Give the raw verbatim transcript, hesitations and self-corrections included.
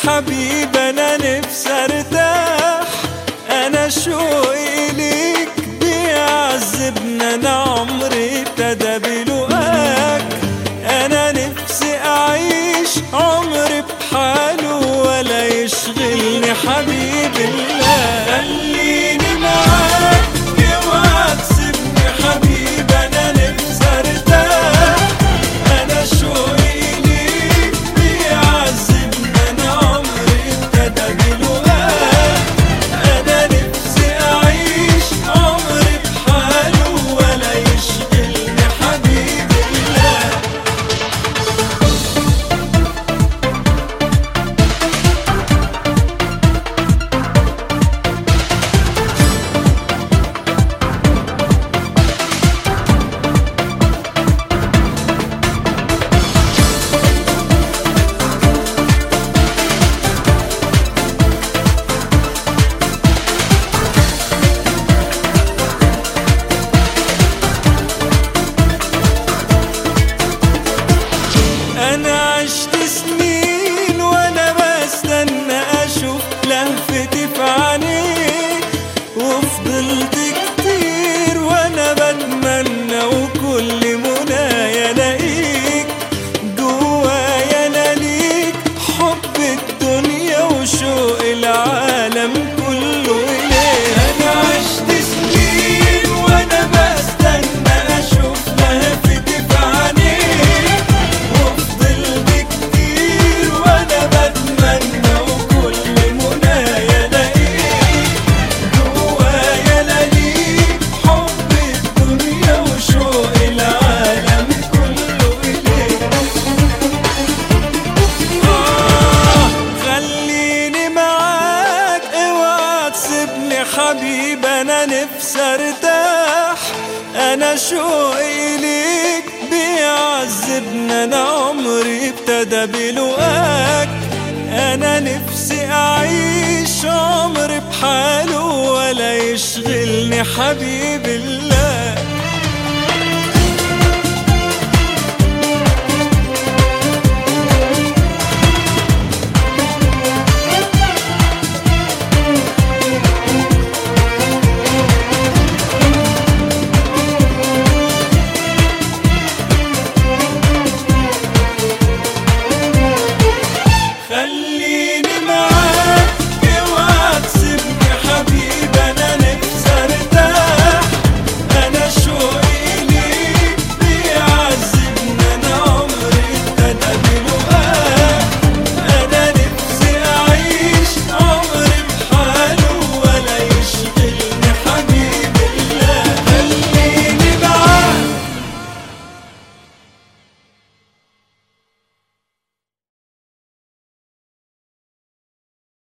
حبيب انا نفسي ارتاح، انا شوقي ليك بيعذبنا، انا عمري ابتدى بلقاك. انا نفسي اعيش عمري بحاله ولا يشغلني حبيب الله. خليني معاك اوعى تسيبني حبيب انا نفسي ارتاح، انا شوقي ليك بيعذبنا، انا عمري ابتدى بلقاك. انا نفسي اعيش عمري بحاله ولا يشغلني حبيب الله. أنا عشت سنين وأنا بستنى أشوف لهفتي في عينيك، وفضلت كتير وأنا بتمنى وكل منايا ألاقيك. جوايا أنا ليك حب الدنيا وشوق العالم كله إليك. أنا عشت سنين وأنا بستنى أشوف لهفتي في عينيك، وفضلت كتير وانا بتمنى وكل منايا الاقيك. جوايا ليك حب الدنيا وشوق العالم كله اليك. آه خليني معاك اوعى تسيبني حبيب انا نفسي ارتاح، انا شوقي ليك بيعذبنا، انا عمري ابتدى بلقاك. انا نفسي اعيش عمري بحاله ولا يشغلني حبيب الله.